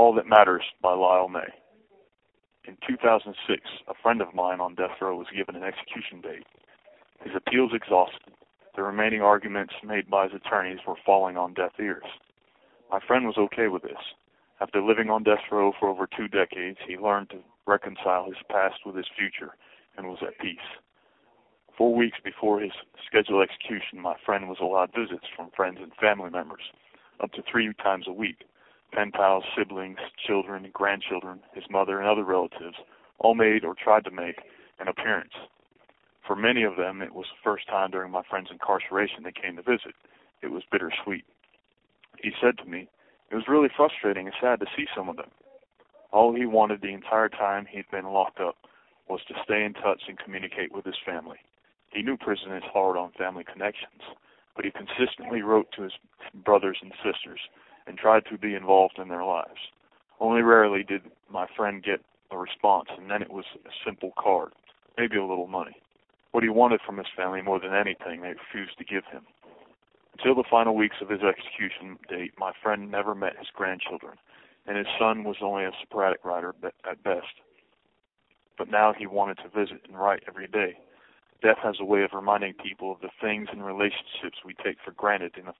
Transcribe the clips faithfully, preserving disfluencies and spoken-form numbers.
All That Matters by Lyle May. In two thousand six, a friend of mine on death row was given an execution date. His appeals exhausted. The remaining arguments made by his attorneys were falling on deaf ears. My friend was okay with this. After living on death row for over two decades, he learned to reconcile his past with his future and was at peace. Four weeks before his scheduled execution, my friend was allowed visits from friends and family members, up to three times a week. Pen pals, siblings, children, grandchildren, his mother, and other relatives all made or tried to make an appearance. For many of them, it was the first time during my friend's incarceration they came to visit. It was bittersweet. He said to me, it was really frustrating and sad to see some of them. All he wanted the entire time he'd been locked up was to stay in touch and communicate with his family. He knew prison is hard on family connections, but he consistently wrote to his brothers and sisters and tried to be involved in their lives. Only rarely did my friend get a response, and then it was a simple card, maybe a little money. What he wanted from his family more than anything, they refused to give him. Until the final weeks of his execution date, my friend never met his grandchildren, and his son was only a sporadic writer at best. But now he wanted to visit and write every day. Death has a way of reminding people of the things and relationships we take for granted. In the,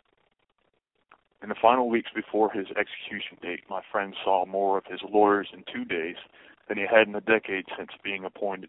in the final weeks before his execution date, my friend saw more of his lawyers in two days than he had in a decade since being appointed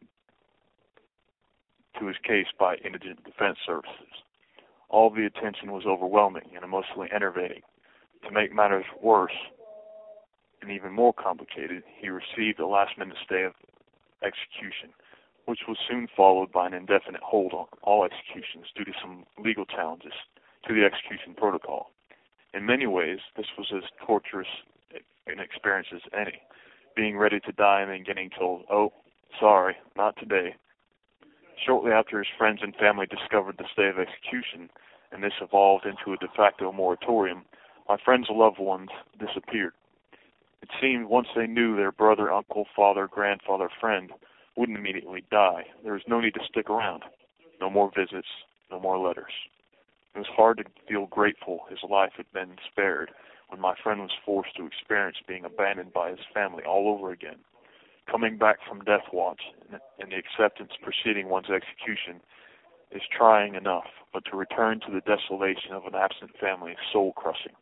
to his case by Indigent Defense Services. All the attention was overwhelming and emotionally enervating. To make matters worse and even more complicated, he received a last-minute stay of execution, which was soon followed by an indefinite hold on all executions due to some legal challenges to the execution protocol. In many ways, this was as torturous an experience as any, being ready to die and then getting told, oh, sorry, not today. Shortly after his friends and family discovered the stay of execution, and this evolved into a de facto moratorium, my friend's loved ones disappeared. It seemed once they knew their brother, uncle, father, grandfather, friend wouldn't immediately die, there was no need to stick around. No more visits, no more letters. It was hard to feel grateful his life had been spared when my friend was forced to experience being abandoned by his family all over again. Coming back from death watch and the acceptance preceding one's execution is trying enough, but to return to the desolation of an absent family is soul-crushing.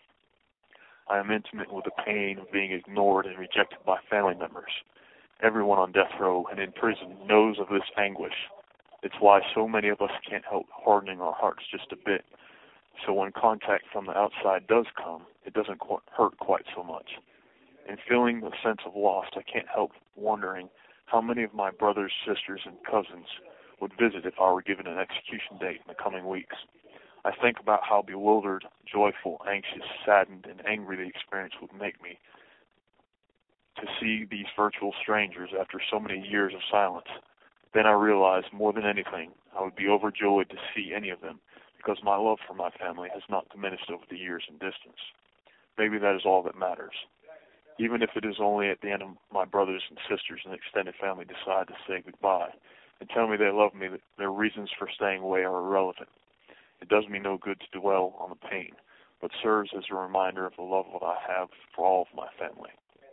I am intimate with the pain of being ignored and rejected by family members. Everyone on death row and in prison knows of this anguish. It's why so many of us can't help hardening our hearts just a bit. So when contact from the outside does come, it doesn't qu- hurt quite so much. In feeling the sense of loss, I can't help wondering how many of my brothers, sisters, and cousins would visit if I were given an execution date in the coming weeks. I think about how bewildered, joyful, anxious, saddened, and angry the experience would make me to see these virtual strangers after so many years of silence. Then I realized more than anything, I would be overjoyed to see any of them because my love for my family has not diminished over the years and distance. Maybe that is all that matters. Even if it is only at the end of my brothers and sisters and extended family decide to say goodbye and tell me they love me, that their reasons for staying away are irrelevant. It does me no good to dwell on the pain, but serves as a reminder of the love that I have for all of my family.